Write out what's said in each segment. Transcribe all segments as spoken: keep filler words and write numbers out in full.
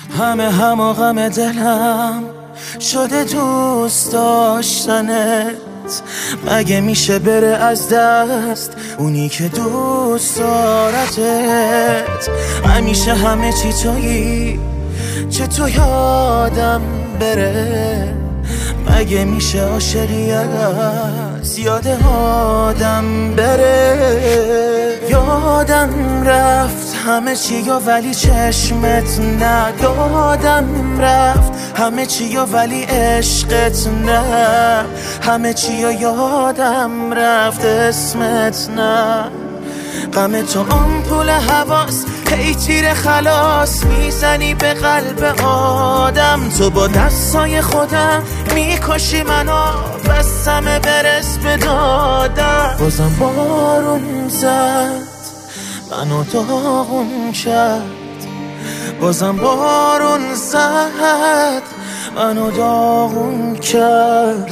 همه هم و غم دلم شده دوست داشتنت. مگه میشه بره از دست اونی که دوست دارتت؟ همیشه همه چی تویی، چه تو یادم بره؟ مگه میشه عاشقی از یاد آدم بره؟ یادم رفت همه چی یا ولی چشمت نه، یادم رفت همه چی یا ولی عشقت نه، همه چی یا یادم رفت اسمت نه. غم تو آمپول حواس هی تیر خلاص میزنی به قلب آدم. تو با دستای خودم میکشی منو، بس همه برس به دادم. بازم بارون زد منو داغون کرد، بازم بارون زد منو داغون کرد.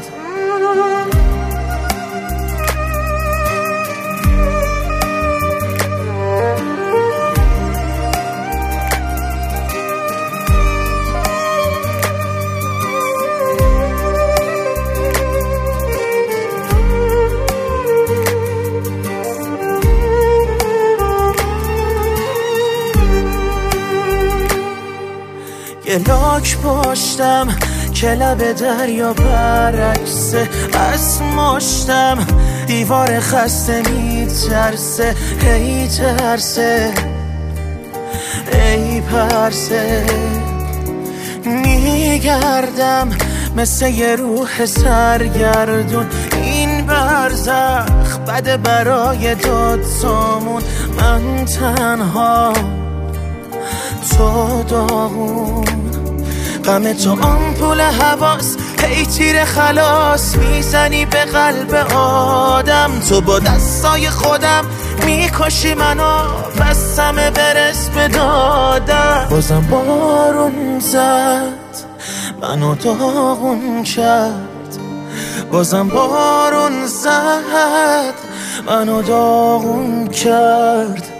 یه لاک پشتم که لب دریا برعکسه، از مشتم دیوار خسته میترسه، هی ترسه ای پرسه. میگردم مثل یه روح سرگردون، این برزخ بده برای داد سامون. من تنها تو داغون، غم تو آمپول حواس هی تیر خلاص میزنی به قلب آدم. تو با دستای خودم میکشی منو، بس همه برس به دادم. بازم بارون زد منو داغون کرد، بازم بارون زد منو داغون کرد.